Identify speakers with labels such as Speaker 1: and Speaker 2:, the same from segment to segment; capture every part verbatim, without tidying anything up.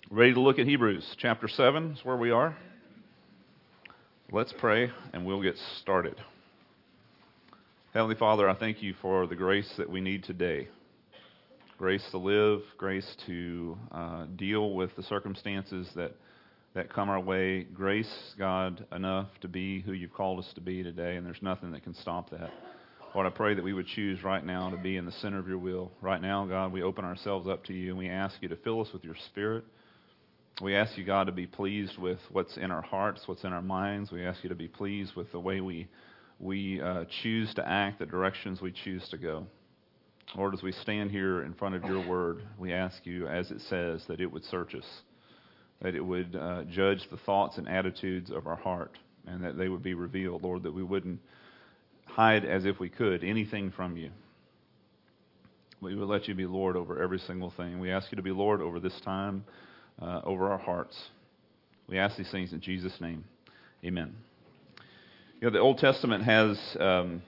Speaker 1: Ready to look at Hebrews chapter seven is where we are. Let's pray and we'll get started. Heavenly Father, I thank you for the grace that we need today. Grace to live, grace to uh, deal with the circumstances that, that come our way. Grace, God, enough to be who you've called us to be today, and there's nothing that can stop that. Lord, I pray that we would choose right now to be in the center of your will. Right now, God, we open ourselves up to you and we ask you to fill us with your Spirit. We ask you, God, to be pleased with what's in our hearts, what's in our minds. We ask you to be pleased with the way we we uh, choose to act, the directions we choose to go. Lord, as we stand here in front of your word, we ask you, as it says, that it would search us, that it would uh, judge the thoughts and attitudes of our heart, and that they would be revealed, Lord, that we wouldn't hide as if we could anything from you. We would let you be Lord over every single thing. We ask you to be Lord over this time, Uh, over our hearts. We ask these things in Jesus' name. Amen. You know, the Old Testament has, um,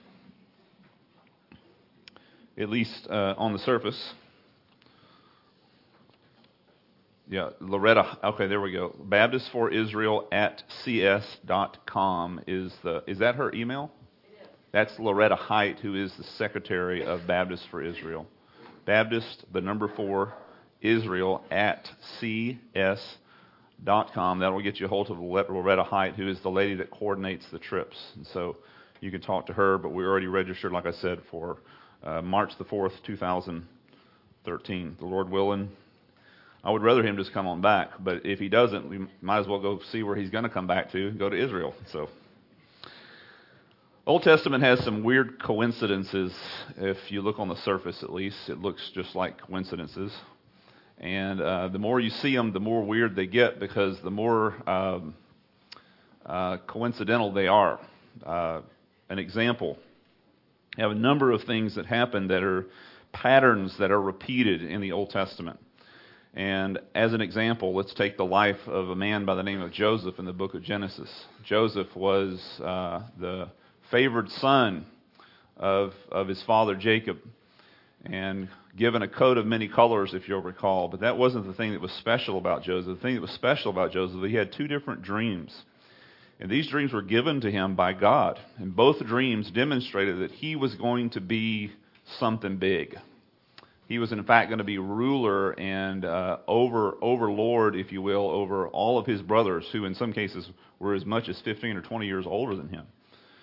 Speaker 1: at least uh, on the surface, yeah, Loretta, okay, there we go. Baptist for Israel at c s dot com is the, is that her email? It is. That's Loretta Height, who is the secretary of Baptist for Israel. Baptist, the number four, Israel at c s dot com. That will get you a hold of Loretta Height, who is the lady that coordinates the trips. And so you can talk to her, but we're already registered, like I said, for uh, March the fourth, two thousand thirteen. The Lord willing. I would rather him just come on back, but if he doesn't, we might as well go see where he's going to come back to, go to Israel. So Old Testament has some weird coincidences. If you look on the surface, at least, it looks just like coincidences. And uh, the more you see them, the more weird they get, because the more um, uh, coincidental they are. Uh, an example, you have a number of things that happen that are patterns that are repeated in the Old Testament. And as an example, let's take the life of a man by the name of Joseph in the book of Genesis. Joseph was uh, the favored son of, of his father Jacob, and given a coat of many colors, if you'll recall. But that wasn't the thing that was special about Joseph. The thing that was special about Joseph, he had two different dreams. And these dreams were given to him by God. And both dreams demonstrated that he was going to be something big. He was, in fact, going to be ruler and uh, over overlord, if you will, over all of his brothers, who in some cases were as much as fifteen or twenty years older than him.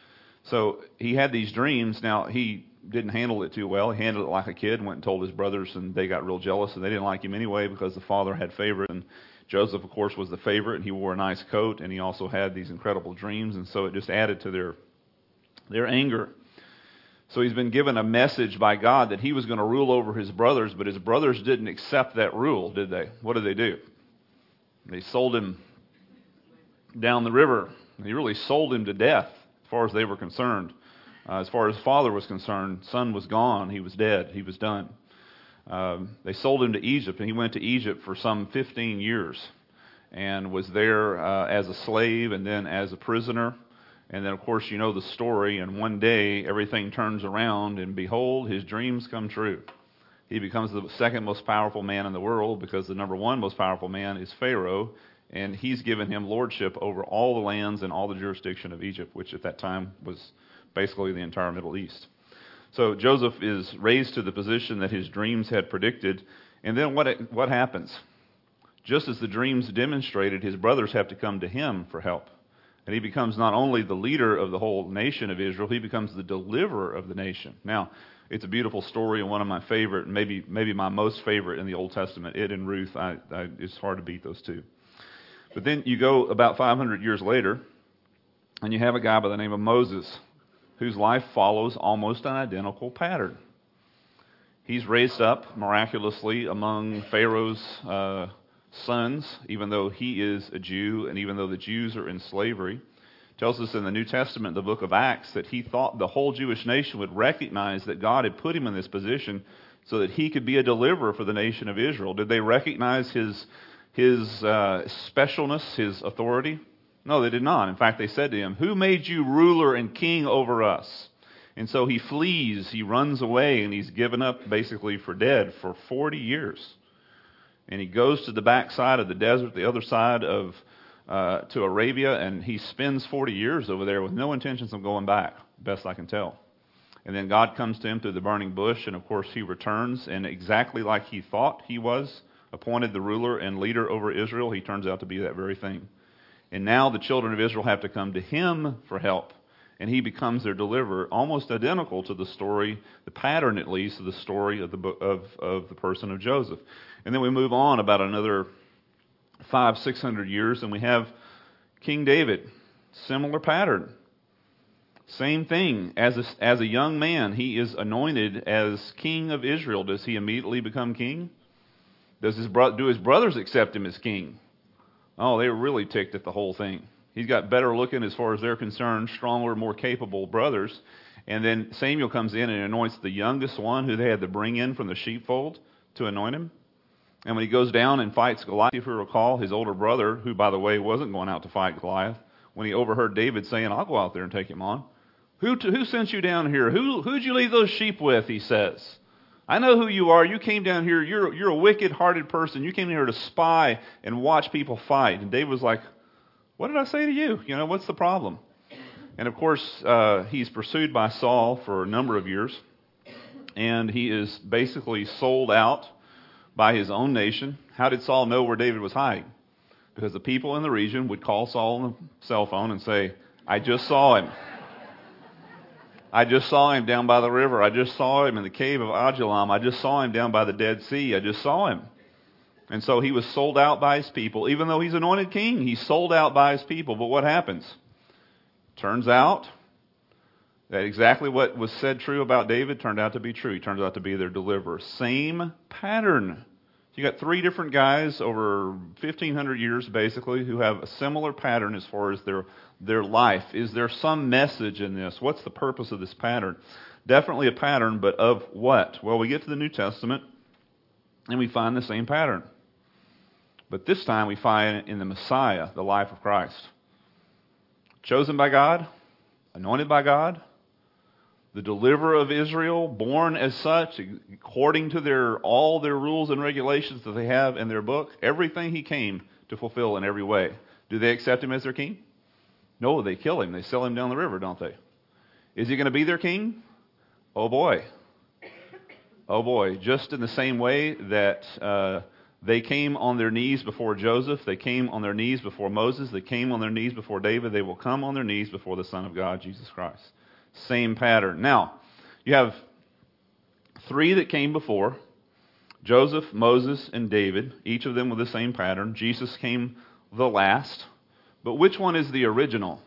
Speaker 1: So he had these dreams. Now, he didn't handle it too well. He handled it like a kid, went and told his brothers, and they got real jealous, and they didn't like him anyway because the father had favorite. And Joseph, of course, was the favorite, and he wore a nice coat, and he also had these incredible dreams, and so it just added to their their anger. So he's been given a message by God that he was going to rule over his brothers, but his brothers didn't accept that rule, did they? What did they do? They sold him down the river. They really sold him to death as far as they were concerned. Uh, as far as his father was concerned, son was gone. He was dead. He was done. Um, they sold him to Egypt, and he went to Egypt for some fifteen years and was there uh, as a slave and then as a prisoner. And then, of course, you know the story. And one day, everything turns around, and behold, his dreams come true. He becomes the second most powerful man in the world, because the number one most powerful man is Pharaoh, and he's given him lordship over all the lands and all the jurisdiction of Egypt, which at that time was basically the entire Middle East. So Joseph is raised to the position that his dreams had predicted. And then what it, what happens? Just as the dreams demonstrated, his brothers have to come to him for help. And he becomes not only the leader of the whole nation of Israel, he becomes the deliverer of the nation. Now, it's a beautiful story, and one of my favorite, maybe maybe my most favorite in the Old Testament. It and Ruth, I, I, it's hard to beat those two. But then you go about five hundred years later, and you have a guy by the name of Moses, whose life follows almost an identical pattern. He's raised up miraculously among Pharaoh's uh, sons, even though he is a Jew, and even though the Jews are in slavery. It tells us in the New Testament, the book of Acts, that he thought the whole Jewish nation would recognize that God had put him in this position so that he could be a deliverer for the nation of Israel. Did they recognize his, his uh, specialness, his authority? No, they did not. In fact, they said to him, "Who made you ruler and king over us?" And so he flees, he runs away, and he's given up basically for dead for forty years. And he goes to the backside of the desert, the other side of uh, to Arabia, and he spends forty years over there with no intentions of going back, best I can tell. And then God comes to him through the burning bush, and of course he returns, and exactly like he thought he was, appointed the ruler and leader over Israel, he turns out to be that very thing. And now the children of Israel have to come to him for help, and he becomes their deliverer, almost identical to the story, the pattern at least, of the story of the book, of, of the person of Joseph. And then we move on about another five, six hundred years, and we have King David, similar pattern. Same thing. As a, as a young man, he is anointed as king of Israel. Does he immediately become king? Does his bro- do his brothers accept him as king? Oh, they were really ticked at the whole thing. He's got better looking as far as they're concerned, stronger, more capable brothers. And then Samuel comes in and anoints the youngest one who they had to bring in from the sheepfold to anoint him. And when he goes down and fights Goliath, if you recall, his older brother, who, by the way, wasn't going out to fight Goliath, when he overheard David saying, I'll go out there and take him on. Who t- who sent you down here? Who who'd you leave those sheep with, he says. I know who you are. You came down here. You're, you're a wicked-hearted person. You came here to spy and watch people fight. And David was like, what did I say to you? You know, what's the problem? And, of course, uh, he's pursued by Saul for a number of years. And he is basically sold out by his own nation. How did Saul know where David was hiding? Because the people in the region would call Saul on the cell phone and say, I just saw him. I just saw him down by the river. I just saw him in the cave of Adullam. I just saw him down by the Dead Sea. I just saw him. And so he was sold out by his people. Even though he's anointed king, he's sold out by his people. But what happens? Turns out that exactly what was said true about David turned out to be true. He turns out to be their deliverer. Same pattern. You got three different guys over fifteen hundred years, basically, who have a similar pattern as far as their their life. Is there some message in this? What's the purpose of this pattern? Definitely a pattern, but of what? Well, we get to the New Testament, and we find the same pattern. But this time we find in the Messiah, the life of Christ. Chosen by God, anointed by God, the deliverer of Israel, born as such, according to their all their rules and regulations that they have in their book, everything he came to fulfill in every way. Do they accept him as their king? No, they kill him. They sell him down the river, don't they? Is he going to be their king? Oh boy. Oh boy. Just in the same way that uh, they came on their knees before Joseph, they came on their knees before Moses, they came on their knees before David, they will come on their knees before the Son of God, Jesus Christ. Same pattern. Now, you have three that came before, Joseph, Moses, and David, each of them with the same pattern. Jesus came the last. But which one is the original?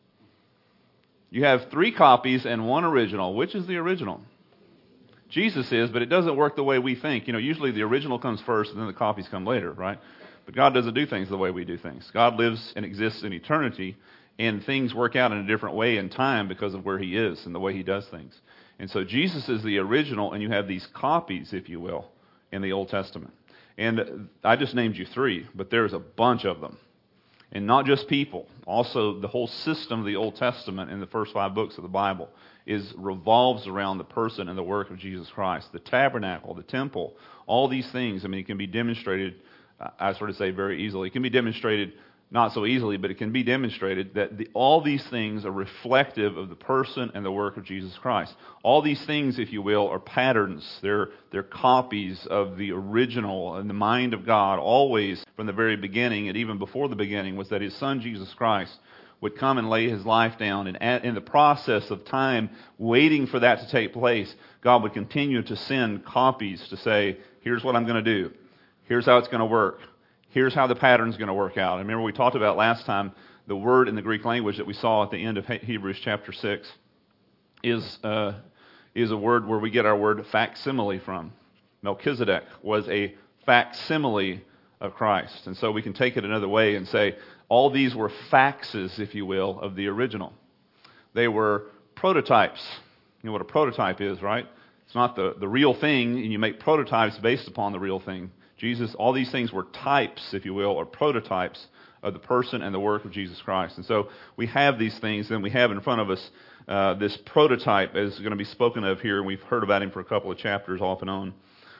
Speaker 1: You have three copies and one original. Which is the original? Jesus is, but it doesn't work the way we think. You know, usually the original comes first and then the copies come later, right? But God doesn't do things the way we do things. God lives and exists in eternity, and things work out in a different way in time because of where he is and the way he does things. And so Jesus is the original, and you have these copies, if you will, in the Old Testament. And I just named you three, but there's a bunch of them. And not just people. Also, the whole system of the Old Testament in the first five books of the Bible is revolves around the person and the work of Jesus Christ. The tabernacle, the temple, all these things, I mean, it can be demonstrated, I sort of say very easily. It can be demonstrated not so easily, but it can be demonstrated that the, all these things are reflective of the person and the work of Jesus Christ. All these things, if you will, are patterns. They're, they're copies of the original and the mind of God, always from the very beginning, and even before the beginning, was that his Son, Jesus Christ, would come and lay his life down. And at, in the process of time, waiting for that to take place, God would continue to send copies to say, here's what I'm going to do. Here's how it's going to work. Here's how the pattern's going to work out. And remember we talked about last time, the word in the Greek language that we saw at the end of Hebrews chapter six is, uh, is a word where we get our word facsimile from. Melchizedek was a facsimile of Christ. And so we can take it another way and say all these were faxes, if you will, of the original. They were prototypes. You know what a prototype is, right? It's not the, the real thing, and you make prototypes based upon the real thing. Jesus, all these things were types, if you will, or prototypes of the person and the work of Jesus Christ. And so we have these things, and we have in front of us uh, this prototype is going to be spoken of here, and we've heard about him for a couple of chapters off and on.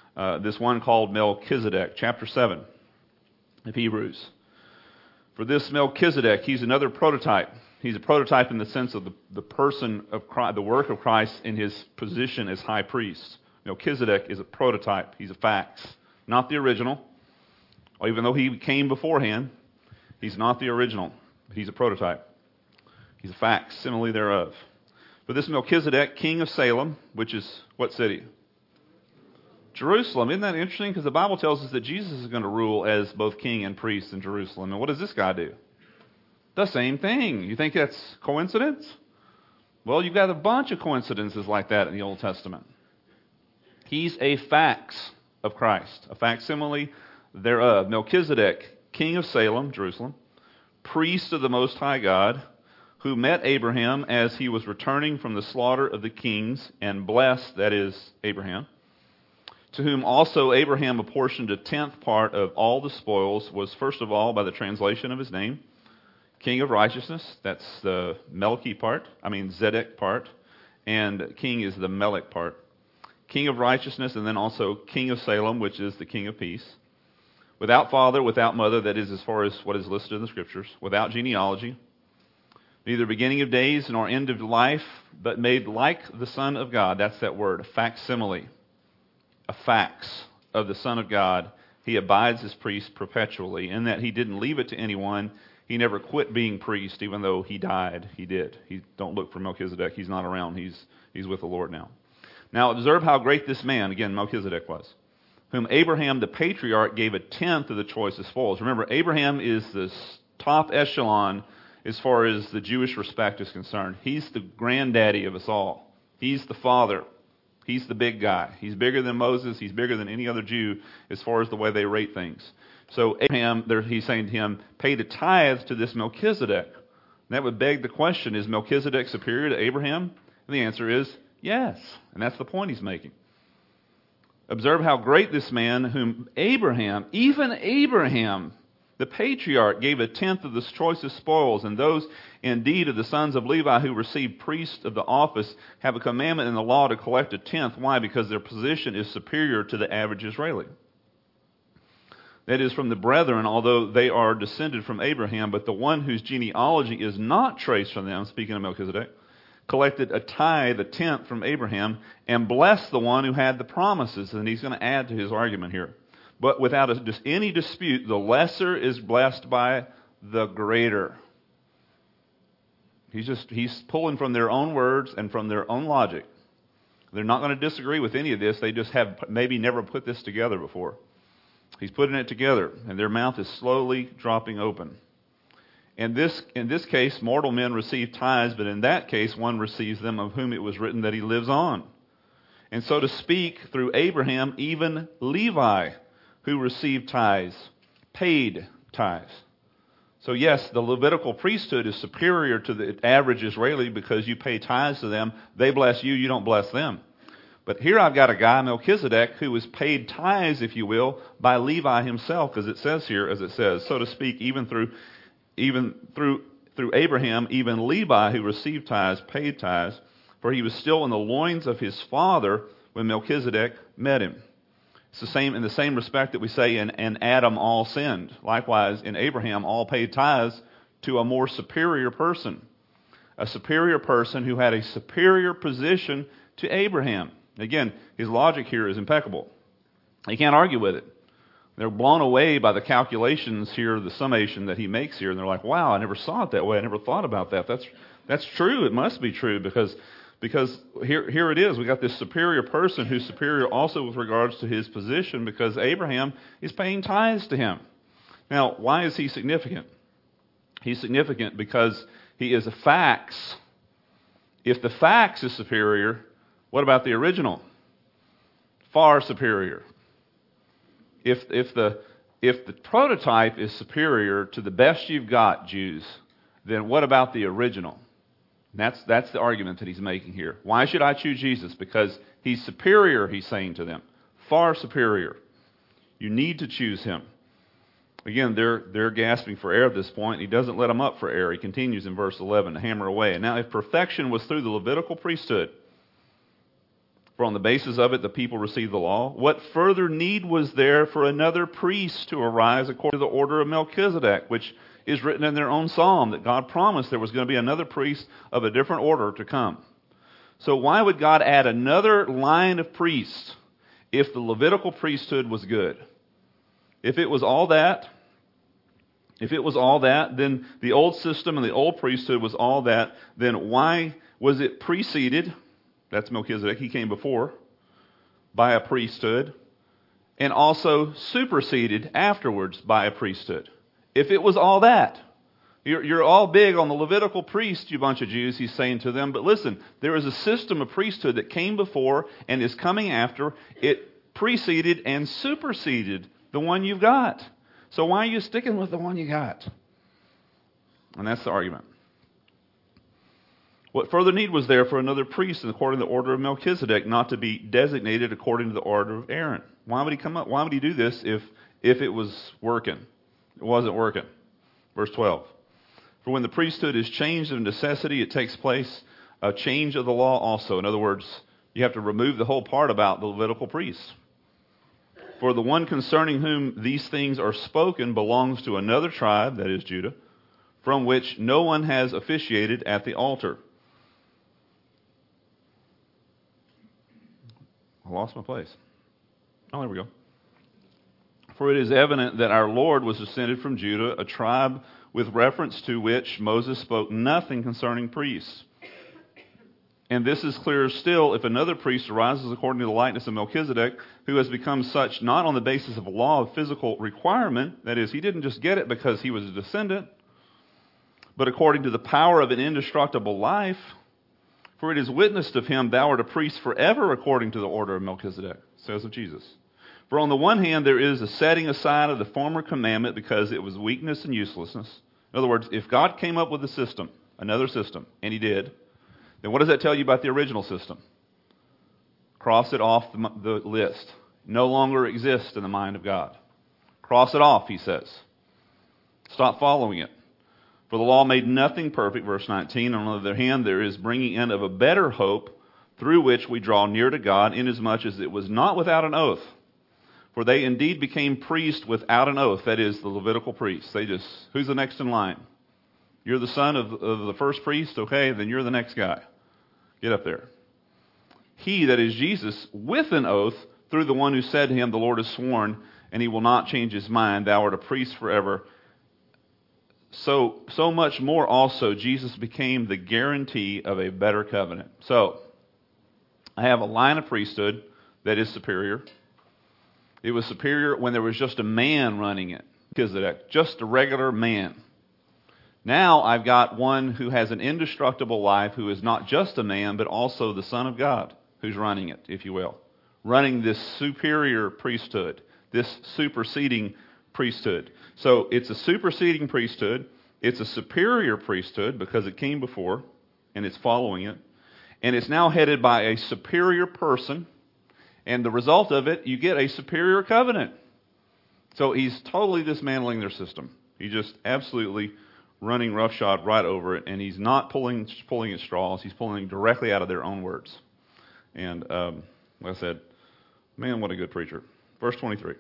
Speaker 1: uh, this one called Melchizedek, chapter seven of Hebrews. For this Melchizedek, he's another prototype. He's a prototype in the sense of the, the person of Christ, the work of Christ in his position as high priest. Melchizedek is a prototype. He's a fax, not the original. Even though he came beforehand, he's not the original. He's a prototype. He's a facsimile thereof. For this Melchizedek, king of Salem, which is what city? Jerusalem. Isn't that interesting? Because the Bible tells us that Jesus is going to rule as both king and priest in Jerusalem. And what does this guy do? The same thing. You think that's coincidence? Well, you've got a bunch of coincidences like that in the Old Testament. He's a fax of Christ, a facsimile thereof. Melchizedek, king of Salem, Jerusalem, priest of the Most High God, who met Abraham as he was returning from the slaughter of the kings, and blessed, that is, Abraham, to whom also Abraham apportioned a tenth part of all the spoils, was first of all, by the translation of his name, King of Righteousness. That's the Melchi part, I mean Zedek part, and king is the Melech part. King of Righteousness, and then also King of Salem, which is the King of Peace. Without father, without mother, that is as far as what is listed in the Scriptures. Without genealogy. Neither beginning of days nor end of life, but made like the Son of God. That's that word, a facsimile. A fax of the Son of God. He abides as priest perpetually, in that he didn't leave it to anyone. He never quit being priest, even though he died. He did. He, don't look for Melchizedek. He's not around. He's, he's with the Lord now. Now observe how great this man, again, Melchizedek was, whom Abraham the patriarch gave a tenth of the choicest spoils. Remember, Abraham is the top echelon as far as the Jewish respect is concerned. He's the granddaddy of us all. He's the father. He's the big guy. He's bigger than Moses. He's bigger than any other Jew as far as the way they rate things. So Abraham, there, he's saying to him, pay the tithe to this Melchizedek. And that would beg the question, is Melchizedek superior to Abraham? And the answer is yes. And that's the point he's making. Observe how great this man, whom Abraham, even Abraham, the patriarch, gave a tenth of the choicest spoils, and those indeed of the sons of Levi who received priest of the office have a commandment in the law to collect a tenth. Why? Because their position is superior to the average Israeli. That is, from the brethren, although they are descended from Abraham, but the one whose genealogy is not traced from them, speaking of Melchizedek, collected a tithe, a tenth from Abraham, and blessed the one who had the promises. And he's going to add to his argument here. But without a, just any dispute, the lesser is blessed by the greater. He's just he's pulling from their own words and from their own logic. They're not going to disagree with any of this. They just have maybe never put this together before. He's putting it together, and their mouth is slowly dropping open. In this, in this case, mortal men receive tithes, but in that case, one receives them of whom it was written that he lives on. And so to speak, through Abraham, even Levi, who received tithes, paid tithes. So yes, the Levitical priesthood is superior to the average Israeli because you pay tithes to them. They bless you, you don't bless them. But here I've got a guy, Melchizedek, who was paid tithes, if you will, by Levi himself, as it says here, as it says, so to speak, even through even through through Abraham, even Levi, who received tithes, paid tithes, for he was still in the loins of his father when Melchizedek met him. It's the same in the same respect that we say in, in Adam all sinned. Likewise, in Abraham, all paid tithes to a more superior person. A superior person who had a superior position to Abraham. Again, his logic here is impeccable. You can't argue with it. They're blown away by the calculations here, the summation that he makes here, and they're like, wow, I never saw it that way. I never thought about that. That's that's true. It must be true because because here here it is. We got this superior person who's superior also with regards to his position because Abraham is paying tithes to him. Now, why is he significant? He's significant because he is a fax. If the fax is superior, what about the original? Far superior. If if the if the prototype is superior to the best you've got, Jews, then what about the original? And that's that's the argument that he's making here. Why should I choose Jesus? Because he's superior, he's saying to them. Far superior. You need to choose him. Again, they're they're gasping for air at this point. He doesn't let them up for air. He continues in verse eleven to hammer away. And now if perfection was through the Levitical priesthood, For on the basis of it the people received the law. What further need was there for another priest to arise according to the order of Melchizedek, which is written in their own psalm, that God promised there was going to be another priest of a different order to come. So why would God add another line of priests if the Levitical priesthood was good? If it was all that, if it was all that, then the old system and the old priesthood was all that, then why was it preceded? That's Melchizedek, he came before, by a priesthood, and also superseded afterwards by a priesthood. If it was all that, you're, you're all big on the Levitical priest, you bunch of Jews, he's saying to them, but listen, there is a system of priesthood that came before and is coming after. It preceded and superseded the one you've got. So why are you sticking with the one you got? And that's the argument. What further need was there for another priest according to the order of Melchizedek, not to be designated according to the order of Aaron? Why would he come up? Why would he do this if, if it was working? It wasn't working. Verse twelve. For when the priesthood is changed of necessity, it takes place a change of the law also. In other words, you have to remove the whole part about the Levitical priests. For the one concerning whom these things are spoken belongs to another tribe, that is Judah, from which no one has officiated at the altar. I lost my place. Oh, there we go. For it is evident that our Lord was descended from Judah, a tribe with reference to which Moses spoke nothing concerning priests. And this is clearer still if another priest arises according to the likeness of Melchizedek, who has become such not on the basis of a law of physical requirement, that is, he didn't just get it because he was a descendant, but according to the power of an indestructible life. For it is witnessed of him, thou art a priest forever according to the order of Melchizedek, says of Jesus. For on the one hand there is a setting aside of the former commandment because it was weakness and uselessness. In other words, if God came up with a system, another system, and he did, then what does that tell you about the original system? Cross it off the, the list. No longer exists in the mind of God. Cross it off, he says. Stop following it. For the law made nothing perfect, verse nineteen. On the other hand, there is bringing in of a better hope through which we draw near to God, inasmuch as it was not without an oath. For they indeed became priests without an oath, that is, the Levitical priests. They just, who's the next in line? You're the son of, of the first priest? Okay, then you're the next guy. Get up there. He, that is Jesus, with an oath, through the one who said to him, the Lord has sworn, and he will not change his mind, thou art a priest forever. So, so much more also, Jesus became the guarantee of a better covenant. So, I have a line of priesthood that is superior. It was superior when there was just a man running it, Melchizedek, just a regular man. Now I've got one who has an indestructible life, who is not just a man, but also the Son of God, who's running it, if you will. Running this superior priesthood, this superseding priesthood. So it's a superseding priesthood. It's a superior priesthood because it came before, and it's following it. And it's now headed by a superior person. And the result of it, you get a superior covenant. So he's totally dismantling their system. He just absolutely running roughshod right over it, and he's not pulling pulling at straws. He's pulling directly out of their own words. And um, like I said, man, what a good preacher. Verse twenty-three.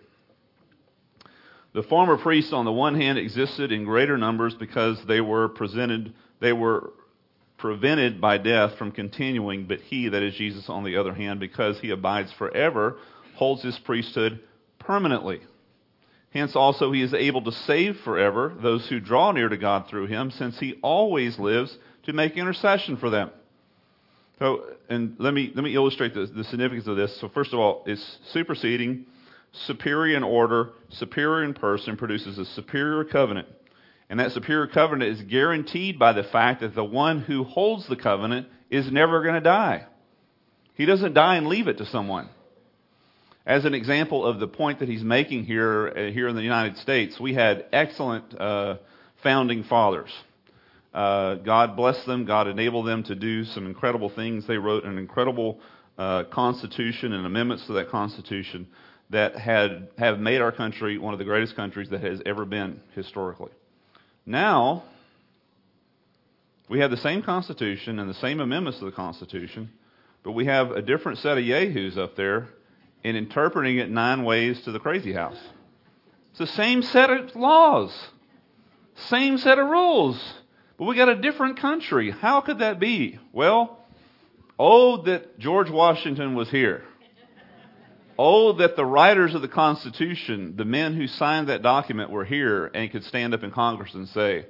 Speaker 1: The former priests, on the one hand, existed in greater numbers because they were presented, they were prevented by death from continuing, but he, that is Jesus, on the other hand, because he abides forever, holds his priesthood permanently. Hence also he is able to save forever those who draw near to God through him, since he always lives to make intercession for them. So, and let me let me illustrate the, the significance of this. So first of all, it's superseding, superior in order, superior in person, produces a superior covenant. And that superior covenant is guaranteed by the fact that the one who holds the covenant is never going to die. He doesn't die and leave it to someone. As an example of the point that he's making here, uh, here in the United States, we had excellent uh, founding fathers. Uh, God bless them. God enabled them to do some incredible things. They wrote an incredible uh, constitution and amendments to that constitution that had have made our country one of the greatest countries that has ever been historically. Now, we have the same constitution and the same amendments to the constitution, But we have a different set of yahoos up there and interpreting it nine ways to the crazy house. It's the same set of laws, same set of rules, but we got a different country. How could that be? Well, oh, that George Washington was here. Oh, that the writers of the Constitution, the men who signed that document, were here and could stand up in Congress and say,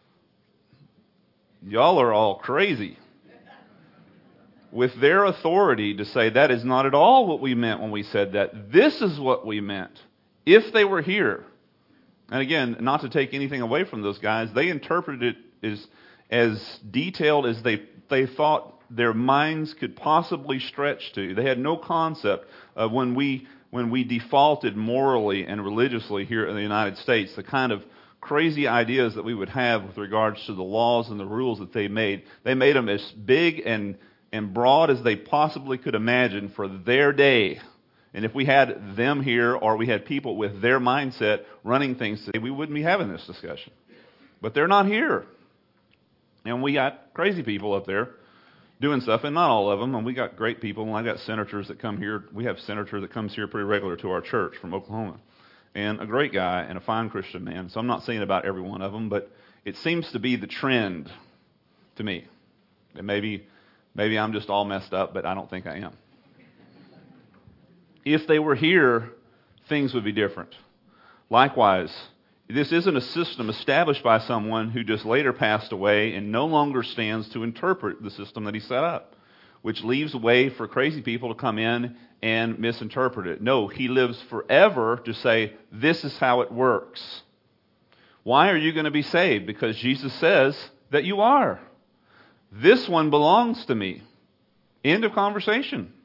Speaker 1: y'all are all crazy. With their authority to say that is not at all what we meant when we said that. This is what we meant. If they were here. And again, not to take anything away from those guys, they interpreted it as, as detailed as they, they thought their minds could possibly stretch to. They had no concept of when we when we defaulted morally and religiously here in the United States, the kind of crazy ideas that we would have with regards to the laws and the rules that they made. They made them as big and, and broad as they possibly could imagine for their day. And if we had them here, or we had people with their mindset running things today, we wouldn't be having this discussion. But they're not here. And we got crazy people up there doing stuff, and not all of them. And we got great people, and I got senators that come here. We have a senator that comes here pretty regular to our church from Oklahoma, and a great guy and a fine Christian man. So I'm not saying about every one of them, but it seems to be the trend to me. And maybe, maybe I'm just all messed up, but I don't think I am. If they were here, things would be different. Likewise, this isn't a system established by someone who just later passed away and no longer stands to interpret the system that he set up, which leaves way for crazy people to come in and misinterpret it. No, he lives forever to say, this is how it works. Why are you going to be saved? Because Jesus says that you are. This one belongs to me. End of conversation.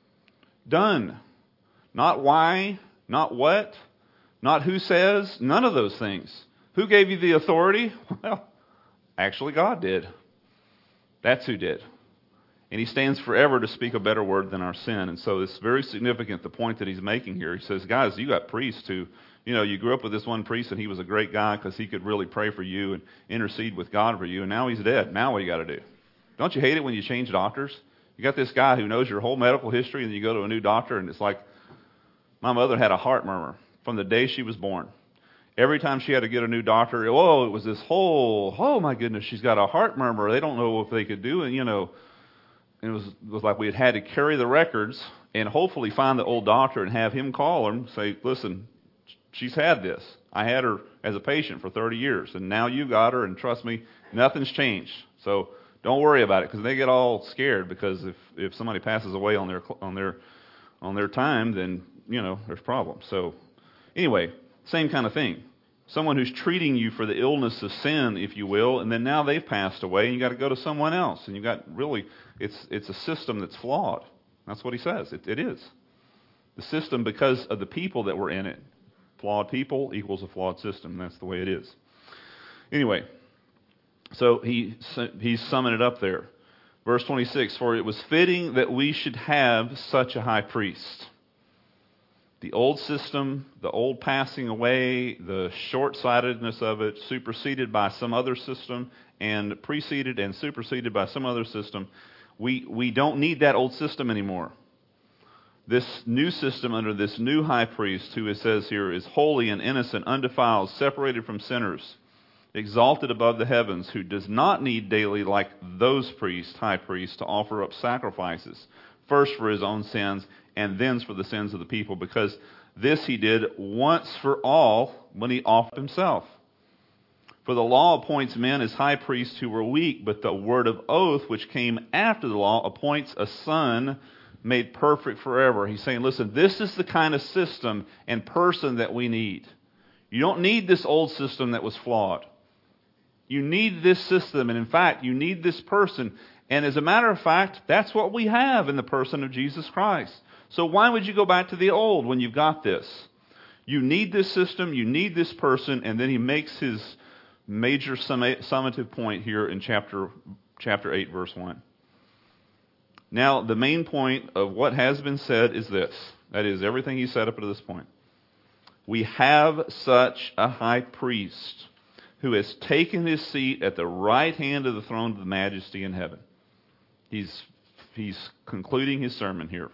Speaker 1: Done. Not why, not what, not who says, none of those things. Who gave you the authority? Well, actually God did. That's who did. And he stands forever to speak a better word than our sin. And so it's very significant, the point that he's making here. He says, guys, you got priests who, you know, you grew up with this one priest and he was a great guy because he could really pray for you and intercede with God for you. And now he's dead. Now what do you got to do? Don't you hate it when you change doctors? You got this guy who knows your whole medical history and then you go to a new doctor and it's like, my mother had a heart murmur from the day she was born. Every time she had to get a new doctor, oh, it was this whole, oh my goodness, she's got a heart murmur. They don't know if they could do it, you know. It was, it was like we had had to carry the records and hopefully find the old doctor and have him call her and say, listen, she's had this. I had her as a patient for thirty years, and now you got her, and trust me, nothing's changed. So don't worry about it, because they get all scared because if, if somebody passes away on their on their on their time, then you know there's problems. So anyway, same kind of thing. Someone who's treating you for the illness of sin, if you will, and then now they've passed away, and you got to go to someone else, and you got really it's it's a system that's flawed. That's what he says. It, it is the system because of the people that were in it. Flawed people equals a flawed system. That's the way it is. Anyway, so he he's summing it up there. Verse twenty-six, for it was fitting that we should have such a high priest. The old system, the old passing away, the short-sightedness of it, superseded by some other system, and preceded and superseded by some other system. We we don't need that old system anymore. This new system under this new high priest, who it says here is holy and innocent, undefiled, separated from sinners, exalted above the heavens, who does not need daily, like those priests, high priests, to offer up sacrifices, first for his own sins and then for the sins of the people, because this he did once for all when he offered himself. For the law appoints men as high priests who were weak, but the word of oath, which came after the law, appoints a son made perfect forever. He's saying, listen, this is the kind of system and person that we need. You don't need this old system that was flawed. You need this system, and in fact, you need this person. And as a matter of fact, that's what we have in the person of Jesus Christ. So why would you go back to the old when you've got this? You need this system, you need this person, and then he makes his major summative point here in chapter chapter eight, verse one. Now, the main point of what has been said is this. That is, everything he said up to this point. We have such a high priest who has taken his seat at the right hand of the throne of the majesty in heaven. He's he's concluding his sermon here.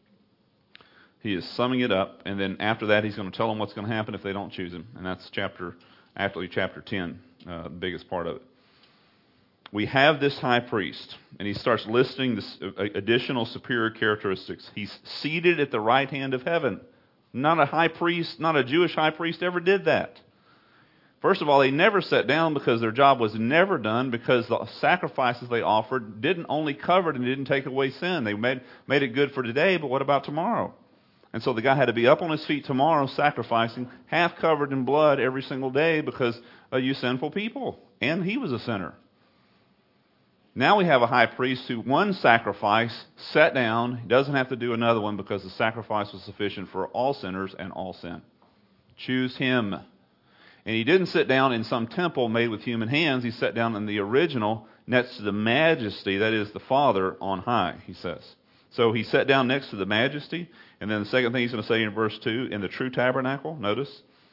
Speaker 1: He is summing it up, and then after that, he's going to tell them what's going to happen if they don't choose him. And that's chapter, actually chapter ten, uh, the biggest part of it. We have this high priest, and he starts listing this additional superior characteristics. He's seated at the right hand of heaven. Not a high priest, not a Jewish high priest ever did that. First of all, they never sat down because their job was never done, because the sacrifices they offered didn't only cover it and didn't take away sin. They made, made it good for today, but what about tomorrow? And so the guy had to be up on his feet tomorrow sacrificing, half covered in blood every single day because of you sinful people. And he was a sinner. Now we have a high priest who one sacrifice, sat down, he doesn't have to do another one because the sacrifice was sufficient for all sinners and all sin. Choose him. And he didn't sit down in some temple made with human hands. He sat down in the original next to the majesty, that is the Father on high, he says. So he sat down next to the majesty. And then the second thing he's going to say in verse two, in the true tabernacle, notice,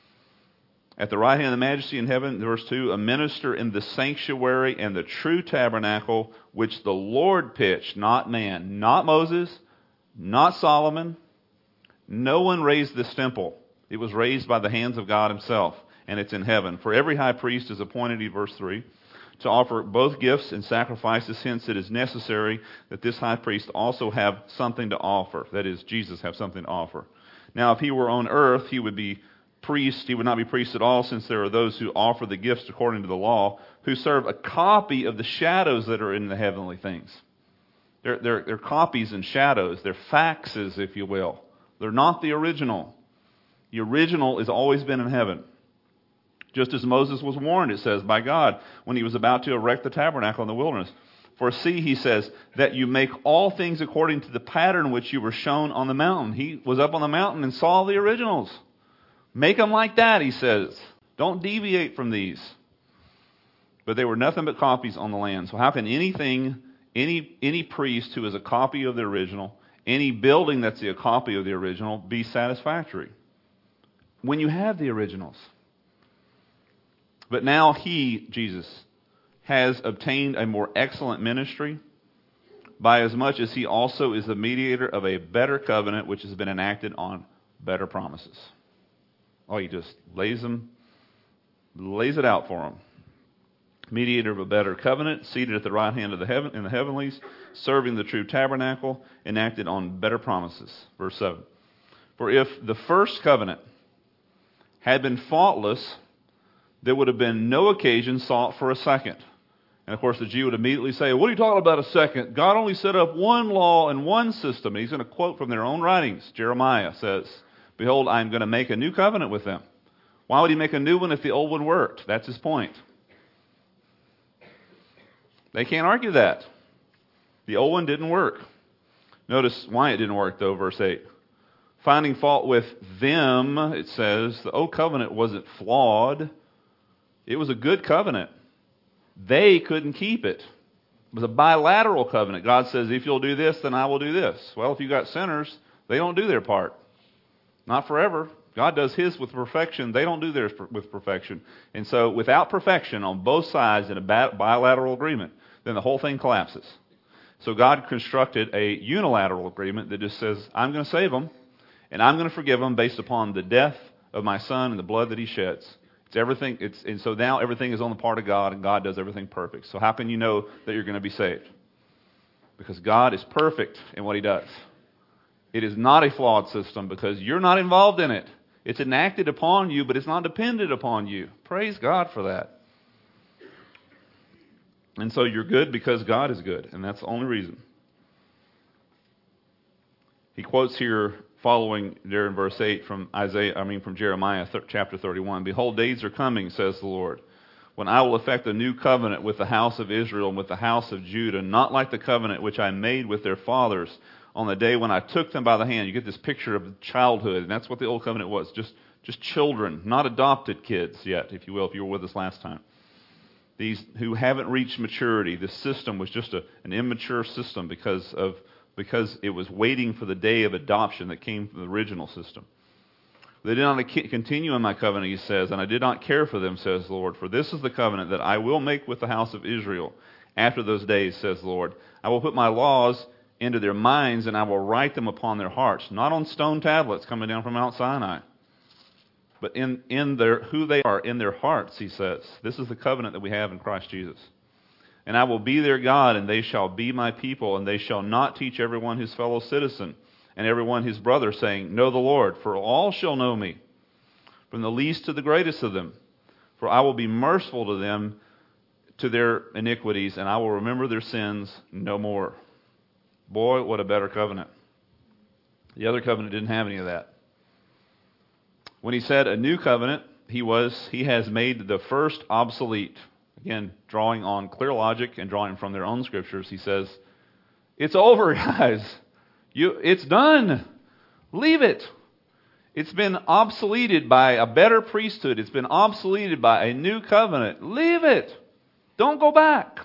Speaker 1: at the right hand of the majesty in heaven, verse two, a minister in the sanctuary and the true tabernacle, which the Lord pitched, not man, not Moses, not Solomon. No one raised this temple. It was raised by the hands of God himself, and it's in heaven. For every high priest is appointed, in verse three, to offer both gifts and sacrifices. Hence it is necessary that this high priest also have something to offer. That is, Jesus have something to offer. Now, if he were on earth, he would be priest. He would not be priest at all, since there are those who offer the gifts according to the law, who serve a copy of the shadows that are in the heavenly things. They're, they're, they're copies and shadows. They're faxes, if you will. They're not the original. The original has always been in heaven. Just as Moses was warned, it says, by God, when he was about to erect the tabernacle in the wilderness. For see, he says, that you make all things according to the pattern which you were shown on the mountain. He was up on the mountain and saw the originals. Make them like that, he says. Don't deviate from these. But they were nothing but copies on the land. So how can anything, any any priest who is a copy of the original, any building that's a copy of the original, be satisfactory? When you have the originals. But now he, Jesus, has obtained a more excellent ministry, by as much as he also is the mediator of a better covenant, which has been enacted on better promises. Oh, he just lays them, lays it out for them. Mediator of a better covenant, seated at the right hand of the heaven in the heavenlies, serving the true tabernacle, enacted on better promises. Verse seven. For if the first covenant had been faultless, there would have been no occasion sought for a second. And of course the Jew would immediately say, what are you talking about a second? God only set up one law and one system. And he's going to quote from their own writings. Jeremiah says, behold, I am going to make a new covenant with them. Why would he make a new one if the old one worked? That's his point. They can't argue that. The old one didn't work. Notice why it didn't work though, verse eight. Finding fault with them, it says, the old covenant wasn't flawed. It was a good covenant. They couldn't keep it. It was a bilateral covenant. God says, if you'll do this, then I will do this. Well, if you've got sinners, they don't do their part. Not forever. God does his with perfection. They don't do theirs with perfection. And so without perfection on both sides in a bilateral agreement, then the whole thing collapses. So God constructed a unilateral agreement that just says, I'm going to save them, and I'm going to forgive them based upon the death of my son and the blood that he sheds. It's everything. It's, and so now everything is on the part of God, and God does everything perfect. So how can you know that you're going to be saved? Because God is perfect in what he does. It is not a flawed system because you're not involved in it. It's enacted upon you, but it's not dependent upon you. Praise God for that. And so you're good because God is good, and that's the only reason. He quotes here, following there in verse eight from Isaiah, I mean from Jeremiah th- chapter thirty-one. Behold, days are coming, says the Lord, when I will effect a new covenant with the house of Israel and with the house of Judah, not like the covenant which I made with their fathers on the day when I took them by the hand. You get this picture of childhood, and that's what the old covenant was, just, just children, not adopted kids yet, if you will, if you were with us last time. These who haven't reached maturity. The system was just a, an immature system because of because it was waiting for the day of adoption that came from the original system. They did not continue in my covenant, he says, and I did not care for them, says the Lord. For this is the covenant that I will make with the house of Israel after those days, says the Lord. I will put my laws into their minds, and I will write them upon their hearts. Not on stone tablets coming down from Mount Sinai, but in, in their who they are, in their hearts, he says. This is the covenant that we have in Christ Jesus. And I will be their God, and they shall be my people, and they shall not teach everyone his fellow citizen, and everyone his brother, saying, Know the Lord, for all shall know me, from the least to the greatest of them. For I will be merciful to them, to their iniquities, and I will remember their sins no more. Boy, what a better covenant. The other covenant didn't have any of that. When he said a new covenant, he was he has made the first obsolete. Again, drawing on clear logic and drawing from their own scriptures, he says, it's over, guys. You, it's done. Leave it. It's been obsoleted by a better priesthood. It's been obsoleted by a new covenant. Leave it. Don't go back.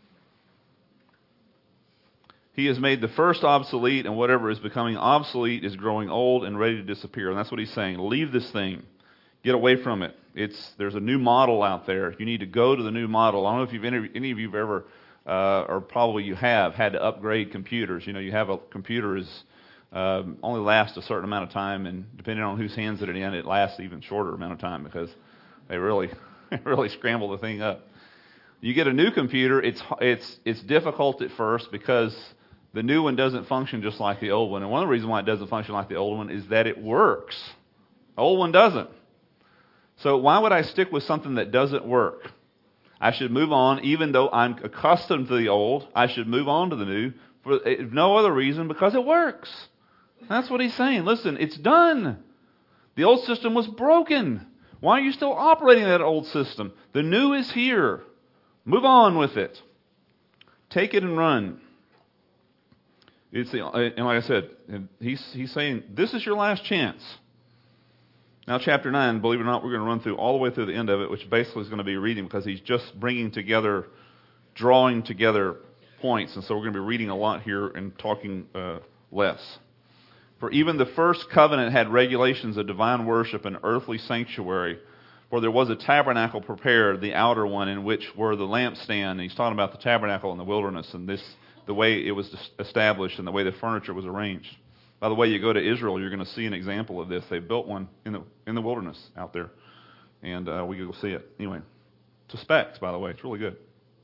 Speaker 1: He has made the first obsolete, and whatever is becoming obsolete is growing old and ready to disappear. And that's what he's saying. Leave this thing. Get away from it. It's there's a new model out there. You need to go to the new model. I don't know if you've any, any of you have ever, uh, or probably you have, had to upgrade computers. You know, you have a computer is um, only lasts a certain amount of time, and depending on whose hands it in, it lasts even shorter amount of time because they really, really scramble the thing up. You get a new computer. It's it's it's difficult at first because the new one doesn't function just like the old one. And one of the reasons why it doesn't function like the old one is that it works. The old one doesn't. So why would I stick with something that doesn't work? I should move on, even though I'm accustomed to the old. I should move on to the new for no other reason, because it works. That's what he's saying. Listen, it's done. The old system was broken. Why are you still operating that old system? The new is here. Move on with it. Take it and run. It's the, and like I said, he's he's saying this is your last chance. Now, chapter nine, believe it or not, we're going to run through all the way through the end of it, which basically is going to be reading because he's just bringing together, drawing together points. And so we're going to be reading a lot here and talking uh, less. For even the first covenant had regulations of divine worship and earthly sanctuary. For there was a tabernacle prepared, the outer one, in which were the lampstand. And he's talking about the tabernacle in the wilderness and this the way it was established and the way the furniture was arranged. By the way, you go to Israel, you're going to see an example of this. They built one in the in the wilderness out there, and uh, we go see it. Anyway, it's a specs, by the way. It's really good.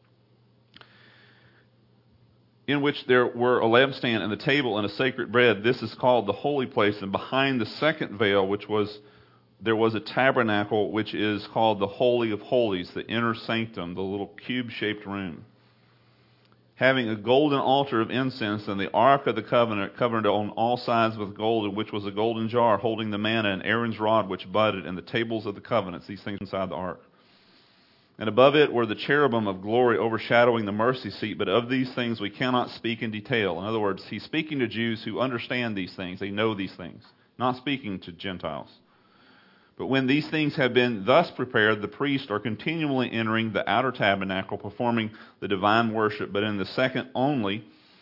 Speaker 1: In which there were a lampstand and a table and a sacred bread. This is called the holy place. And behind the second veil, which was there was a tabernacle, which is called the Holy of Holies, the inner sanctum, the little cube-shaped room, having a golden altar of incense, and the ark of the covenant covered on all sides with gold, in which was a golden jar holding the manna, and Aaron's rod which budded, and the tables of the covenants, these things inside the ark. And above it were the cherubim of glory overshadowing the mercy seat, but of these things we cannot speak in detail. In other words, he's speaking to Jews who understand these things, they know these things, not speaking to Gentiles. But when these things have been thus prepared, the priests are continually entering the outer tabernacle, performing the divine worship. But in the second only,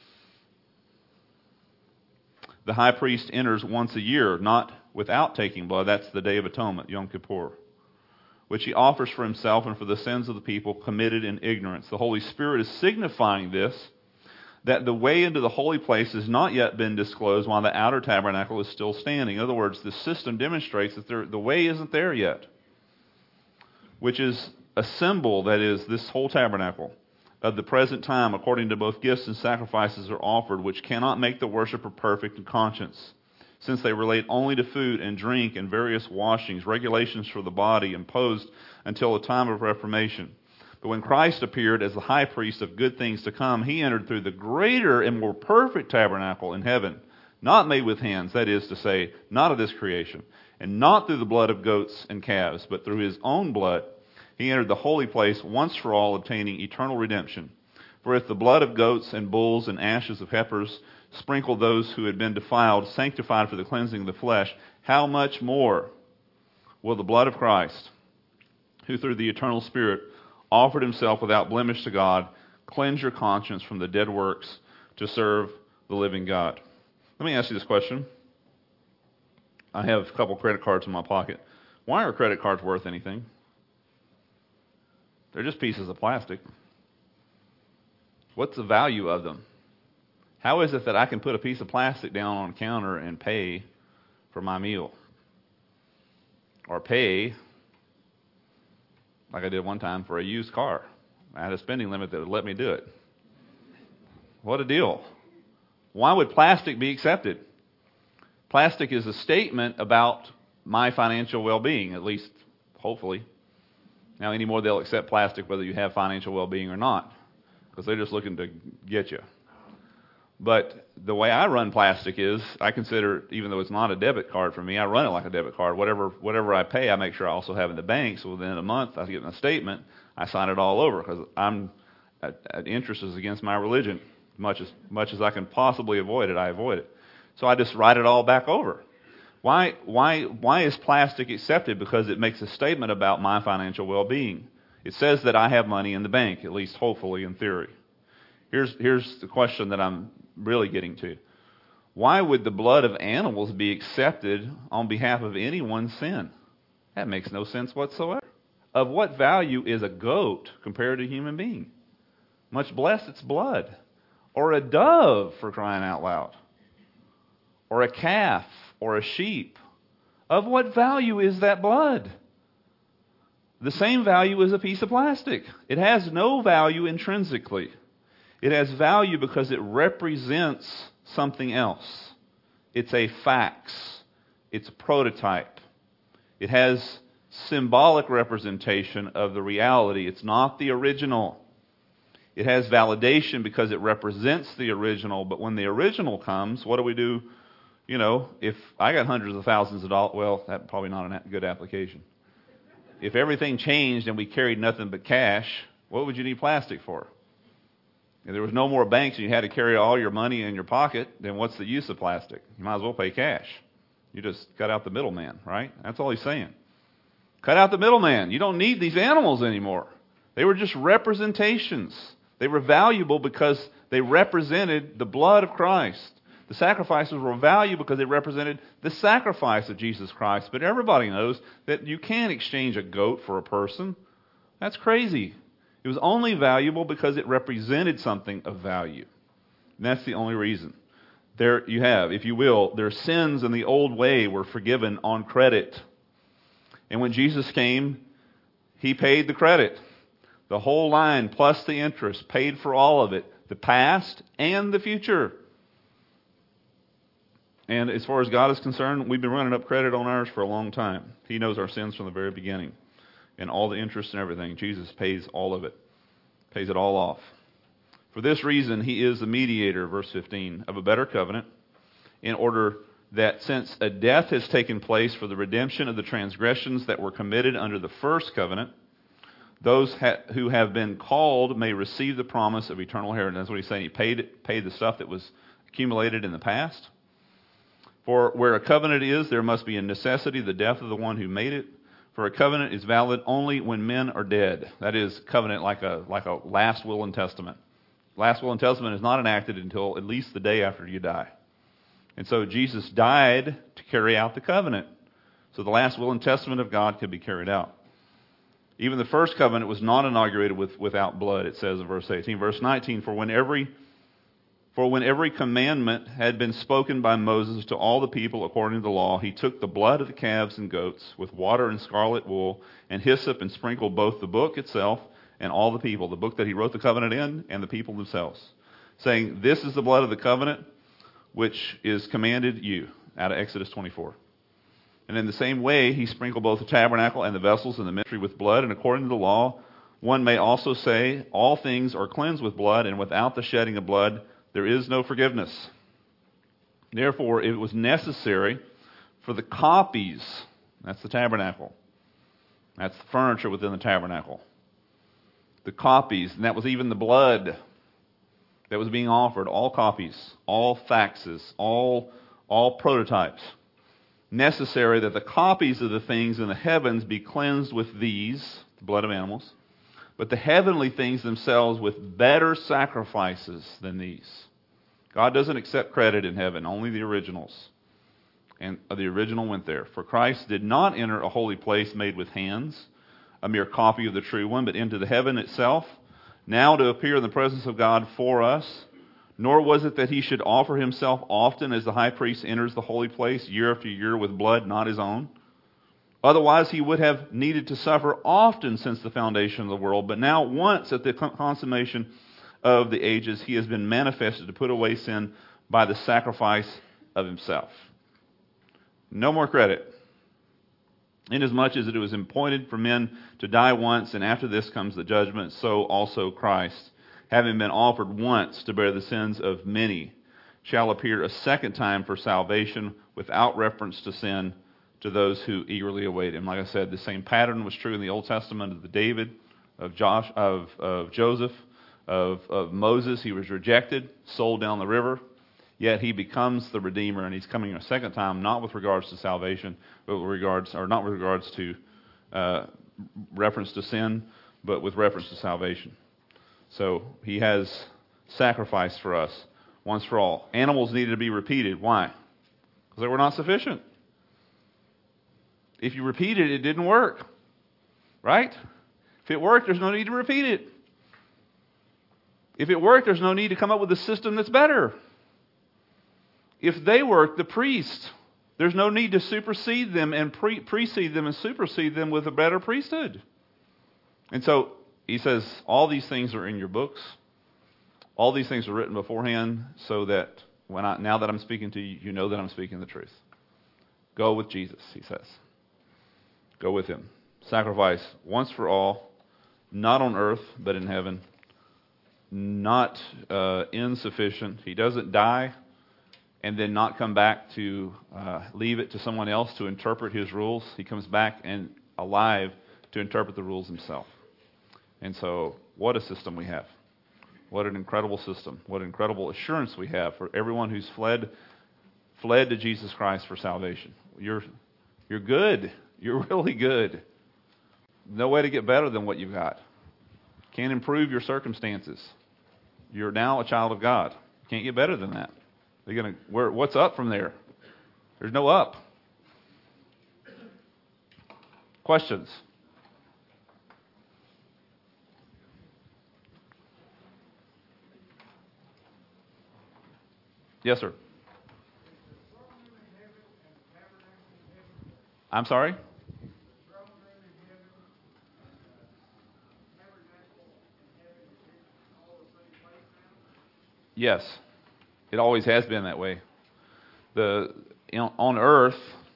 Speaker 1: the high priest enters once a year, not without taking blood. That's the Day of Atonement, Yom Kippur, which he offers for himself and for the sins of the people committed in ignorance. The Holy Spirit is signifying this, that the way into the holy place has not yet been disclosed while the outer tabernacle is still standing. In other words, the system demonstrates that there, the way isn't there yet, which is a symbol, that is, this whole tabernacle, of the present time, according to both gifts and sacrifices are offered, which cannot make the worshiper perfect in conscience, since they relate only to food and drink and various washings, regulations for the body imposed until the time of Reformation. But when Christ appeared as the high priest of good things to come, he entered through the greater and more perfect tabernacle in heaven, not made with hands, that is to say, not of this creation, and not through the blood of goats and calves, but through his own blood. He entered the holy place once for all, obtaining eternal redemption. For if the blood of goats and bulls and ashes of heifers sprinkled those who had been defiled, sanctified for the cleansing of the flesh, how much more will the blood of Christ, who through the eternal Spirit offered himself without blemish to God, cleanse your conscience from the dead works to serve the living God? Let me ask you this question. I have a couple credit cards in my pocket. Why are credit cards worth anything? They're just pieces of plastic. What's the value of them? How is it that I can put a piece of plastic down on a counter and pay for my meal? Or pay, like I did one time, for a used car. I had a spending limit that would let me do it. What a deal. Why would plastic be accepted? Plastic is a statement about my financial well-being, at least, hopefully. Now, anymore, they'll accept plastic whether you have financial well-being or not, because they're just looking to get you. But the way I run plastic is, I consider, even though it's not a debit card for me, I run it like a debit card. Whatever whatever I pay, I make sure I also have in the bank, so within a month, I get my statement, I sign it all over, because I'm, at, at interest is against my religion. Much as much as I can possibly avoid it, I avoid it. So I just write it all back over. Why why why is plastic accepted? Because it makes a statement about my financial well-being. It says that I have money in the bank, at least hopefully in theory. Here's here's the question that I'm really getting to. Why would the blood of animals be accepted on behalf of anyone's sin? That makes no sense whatsoever. Of what value is a goat compared to a human being? Much less its blood. Or a dove, for crying out loud. Or a calf, or a sheep. Of what value is that blood? The same value as a piece of plastic. It has no value intrinsically. It has value because it represents something else. It's a fax. It's a prototype. It has symbolic representation of the reality. It's not the original. It has validation because it represents the original, but when the original comes, what do we do? You know, if I got hundreds of thousands of dollars, well, that's probably not a good application. If everything changed and we carried nothing but cash, what would you need plastic for? If there was no more banks and you had to carry all your money in your pocket, then what's the use of plastic? You might as well pay cash. You just cut out the middleman, right? That's all he's saying. Cut out the middleman. You don't need these animals anymore. They were just representations. They were valuable because they represented the blood of Christ. The sacrifices were valuable because they represented the sacrifice of Jesus Christ. But everybody knows that you can't exchange a goat for a person. That's crazy. It was only valuable because it represented something of value. And that's the only reason. There you have, if you will, their sins in the old way were forgiven on credit. And when Jesus came, he paid the credit. The whole line plus the interest, paid for all of it, the past and the future. And as far as God is concerned, we've been running up credit on ours for a long time. He knows our sins from the very beginning. And all the interest and everything, Jesus pays all of it. Pays it all off. For this reason, he is the mediator, verse fifteen, of a better covenant, in order that since a death has taken place for the redemption of the transgressions that were committed under the first covenant, those ha- who have been called may receive the promise of eternal inheritance. That's what he's saying. He paid, paid the stuff that was accumulated in the past. For where a covenant is, there must be a necessity, the death of the one who made it. For a covenant is valid only when men are dead. That is, covenant like a like a last will and testament. Last will and testament is not enacted until at least the day after you die. And so Jesus died to carry out the covenant. So the last will and testament of God could be carried out. Even the first covenant was not inaugurated with, without blood, it says in verse eighteen. Verse nineteen, for when every For when every commandment had been spoken by Moses to all the people according to the law, he took the blood of the calves and goats with water and scarlet wool and hyssop and sprinkled both the book itself and all the people, the book that he wrote the covenant in and the people themselves, saying, this is the blood of the covenant which is commanded you, out of Exodus twenty-four. And in the same way, he sprinkled both the tabernacle and the vessels and the ministry with blood, and according to the law, one may also say, all things are cleansed with blood, and without the shedding of blood, there is no forgiveness. Therefore, it was necessary for the copies, that's the tabernacle, that's the furniture within the tabernacle, the copies, and that was even the blood that was being offered, all copies, all faxes, all, all prototypes, necessary that the copies of the things in the heavens be cleansed with these, the blood of animals, but the heavenly things themselves with better sacrifices than these. God doesn't accept credit in heaven, only the originals. And the original went there. For Christ did not enter a holy place made with hands, a mere copy of the true one, but into the heaven itself, now to appear in the presence of God for us. Nor was it that he should offer himself often as the high priest enters the holy place year after year with blood not his own. Otherwise he would have needed to suffer often since the foundation of the world. But now once at the consummation of the ages he has been manifested to put away sin by the sacrifice of himself. No more credit. Inasmuch as it was appointed for men to die once, and after this comes the judgment, so also Christ, having been offered once to bear the sins of many, shall appear a second time for salvation without reference to sin to those who eagerly await him. Like I said, the same pattern was true in the Old Testament of the David, of Josh, of, of Joseph, of, of Moses. He was rejected, sold down the river. Yet he becomes the Redeemer, and he's coming a second time, not with regards to salvation, but with regards, or not with regards to uh, reference to sin, but with reference to salvation. So he has sacrificed for us once for all. Animals needed to be repeated. Why? Because they were not sufficient. If you repeat it, it didn't work. Right? If it worked, there's no need to repeat it. If it worked, there's no need to come up with a system that's better. If they work, the priest, there's no need to supersede them and pre- precede them and supersede them with a better priesthood. And so he says, all these things are in your books. All these things are written beforehand so that when I, now that I'm speaking to you, you know that I'm speaking the truth. Go with Jesus, he says. Go with him. Sacrifice once for all, not on earth, but in heaven. Not uh, insufficient. He doesn't die and then not come back to uh, leave it to someone else to interpret his rules. He comes back and alive to interpret the rules himself. And so, what a system we have. What an incredible system. What incredible assurance we have for everyone who's fled fled to Jesus Christ for salvation. You're, you're good. You're really good. No way to get better than what you've got. Can't improve your circumstances. You're now a child of God. Can't get better than that. They're gonna, where, what's up from there? There's no up. Questions? Yes, sir. I'm sorry? Yes. It always has been that way. The you know, on earth,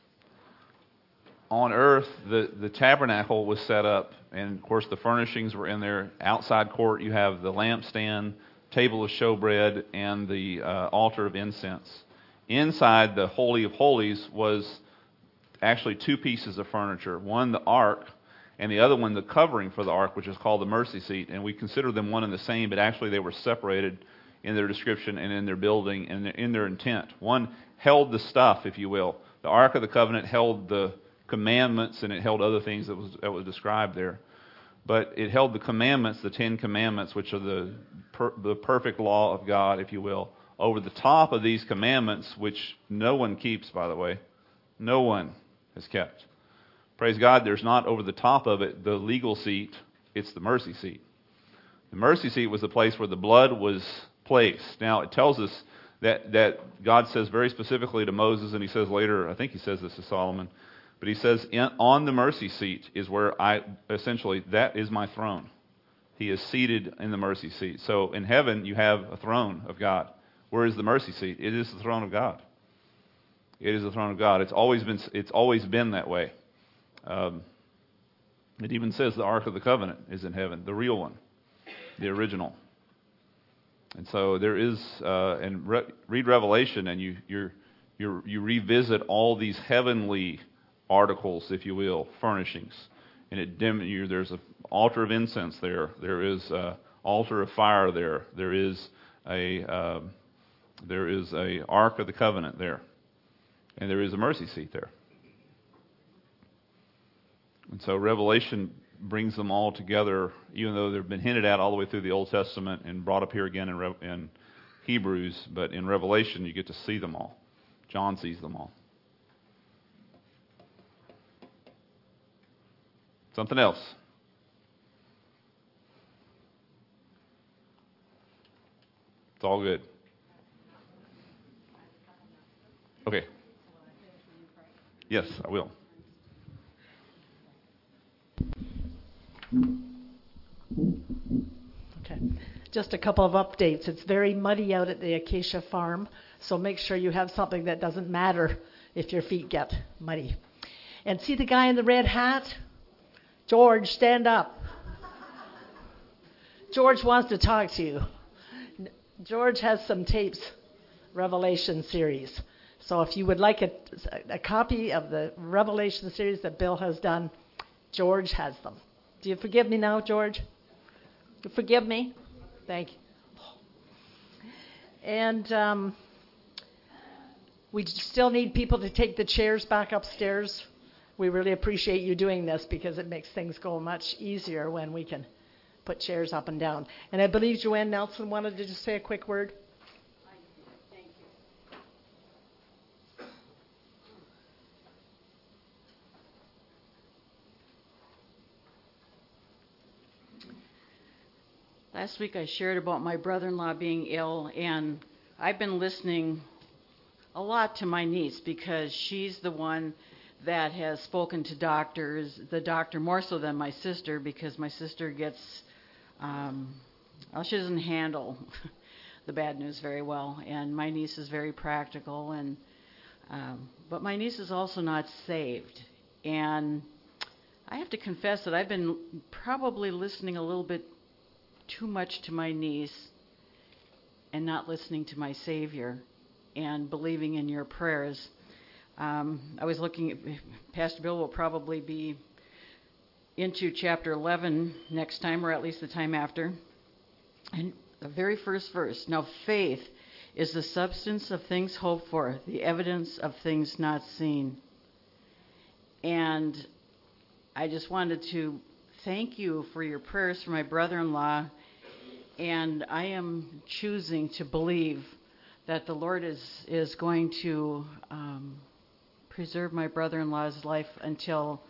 Speaker 1: on earth, the, the tabernacle was set up, and of course the furnishings were in there. Outside court, you have the lampstand, table of showbread, and the uh, altar of incense. Inside the Holy of Holies was actually two pieces of furniture. One, the ark, and the other one, the covering for the ark, which is called the mercy seat. And we consider them one and the same, but actually they were separated in their description and in their building and in their intent. One held the stuff, if you will. The Ark of the Covenant held the commandments, and it held other things that was that was described there. But it held the commandments, the Ten Commandments, which are the per, the perfect law of God, if you will. Over the top of these commandments, which no one keeps, by the way. No one has kept. Praise God, there's not over the top of it the legal seat. It's the mercy seat. The mercy seat was the place where the blood was placed. Now, it tells us that, that God says very specifically to Moses, and he says later, I think he says this to Solomon, but he says, in, on the mercy seat is where I, essentially, that is my throne. He is seated in the mercy seat. So in heaven, you have a throne of God. Where is the mercy seat? It is the throne of God. It is the throne of God. It's always been, it's always been that way. Um, it even says the Ark of the Covenant is in heaven, the real one, the original. And so there is, uh, and re- read Revelation, and you you're, you're, you revisit all these heavenly articles, if you will, furnishings. And it dim, you, there's an altar of incense there. There is an altar of fire there. There is a uh, there is a Ark of the Covenant there, and there is a mercy seat there. And so Revelation brings them all together, even though they've been hinted at all the way through the Old Testament and brought up here again in, Re- in Hebrews. But in Revelation, you get to see them all. John sees them all. Something else. It's all good. Okay. Yes, I will.
Speaker 2: Okay. Just a couple of updates. It's very muddy out at the Acacia Farm, so make sure you have something that doesn't matter if your feet get muddy. And see the guy in the red hat? George, stand up. George wants to talk to you. George has some tapes, Revelation series. So if you would like a, a copy of the Revelation series that Bill has done, George has them. Do you forgive me now, George? You forgive me? Thank you. And um, we still need people to take the chairs back upstairs. We really appreciate you doing this because it makes things go much easier when we can put chairs up and down. And I believe Joanne Nelson wanted to just say a quick word.
Speaker 3: Thank you. Last week I shared about my brother-in-law being ill, and I've been listening a lot to my niece because she's the one that has spoken to doctors, the doctor more so than my sister, because my sister gets, um, well, she doesn't handle the bad news very well, and my niece is very practical, and um, but my niece is also not saved, and I have to confess that I've been probably listening a little bit too much to my niece and not listening to my Savior and believing in your prayers. Um, I was looking at, Pastor Bill will probably be into chapter eleven next time, or at least the time after. And the very first verse, now faith is the substance of things hoped for, the evidence of things not seen. And I just wanted to thank you for your prayers for my brother-in-law, and I am choosing to believe that the Lord is, is going to um, preserve my brother-in-law's life until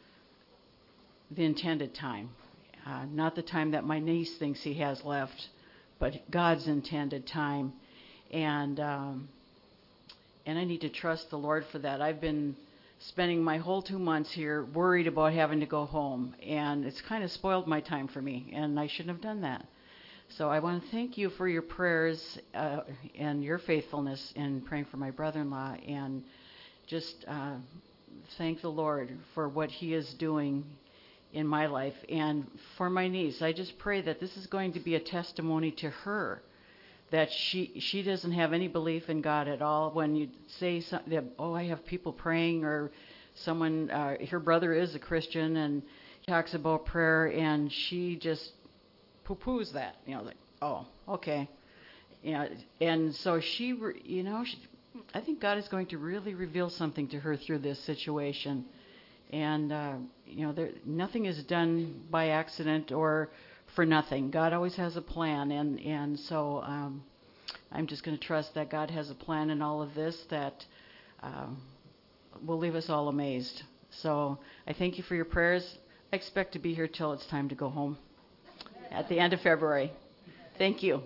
Speaker 3: the intended time. Uh, not the time that my niece thinks he has left, but God's intended time. And um, and I need to trust the Lord for that. I've been spending my whole two months here worried about having to go home, and it's kind of spoiled my time for me, and I shouldn't have done that. So I want to thank you for your prayers uh, and your faithfulness in praying for my brother-in-law, and just uh, thank the Lord for what he is doing in my life. And for my niece, I just pray that this is going to be a testimony to her, that she she doesn't have any belief in God at all. When you say something, that, oh, I have people praying, or someone, uh, her brother is a Christian, and he talks about prayer, and she just poo-poos that, you know, like, oh, okay. You know, and so she, you know, she, I think God is going to really reveal something to her through this situation. And, uh, you know, there, nothing is done by accident or for nothing. God always has a plan, and, and so um, I'm just going to trust that God has a plan in all of this that um, will leave us all amazed. So I thank you for your prayers. I expect to be here till it's time to go home at the end of February. Thank you.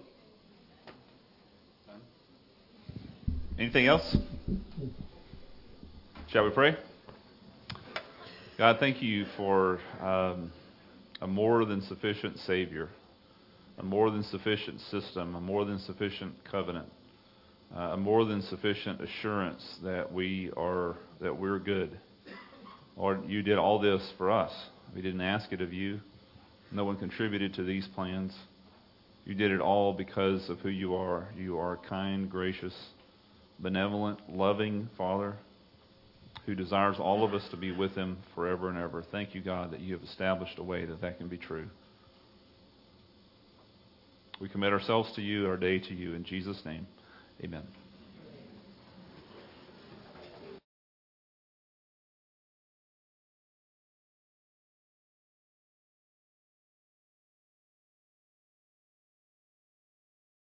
Speaker 1: Anything else? Shall we pray? God, thank you for um, a more than sufficient Savior, a more than sufficient system, a more than sufficient covenant, uh, a more than sufficient assurance that we are that we're good. Lord, you did all this for us. We didn't ask it of you. No one contributed to these plans. You did it all because of who you are. You are a kind, gracious, benevolent, loving Father who desires all of us to be with him forever and ever. Thank you, God, that you have established a way that that can be true. We commit ourselves to you, our day to you. In Jesus' name, amen.